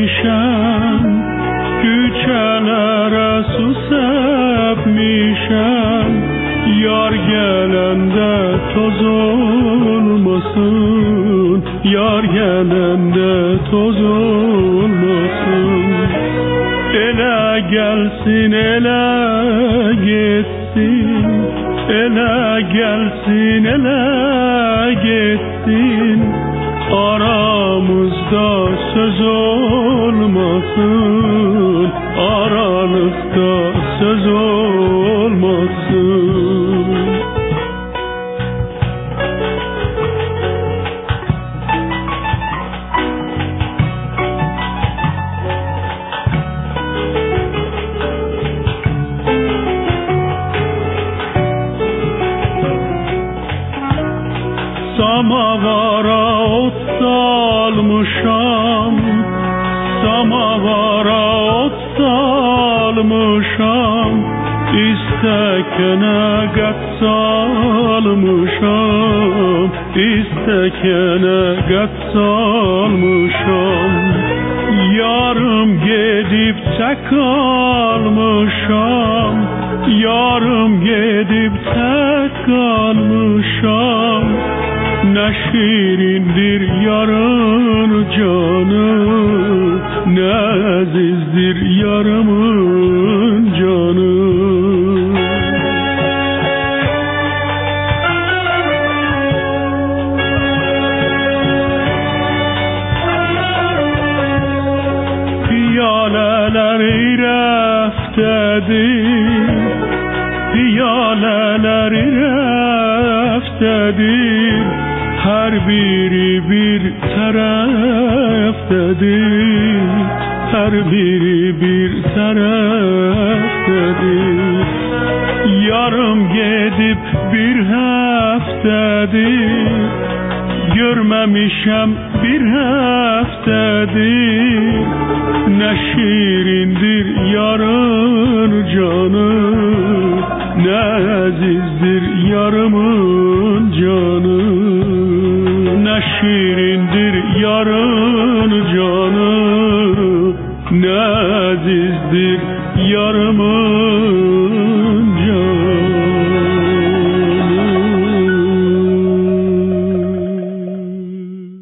gelmişem, küçelere su sepmişem. Yar gelende toz olmasın, yar gelende toz olmasın. Ele gelsin, ele gitsin, ele gelsin, ele gitsin. Aramızda söz olmasın, aralıkta söz olmasın. Samavara ot salmışam, samavara ot salmışam. İstekene gat salmışam, istekene gat salmışam. Yarım gidip tek kalmışam, yarım gidip tek kalmışam. Ne şirindir yarın canı, ne azizdir yarımın canı. Piyaleleri reftedir, piyaleleri reftedir. Her biri bir taraftadır, her biri bir taraftadır. Yarım gidip bir haftadır, görmemişem bir haftadır. Ne şirindir yarın canı, ne azizdir yarımın canı. Ne şirindir yarın canı, ne azizdir yarımın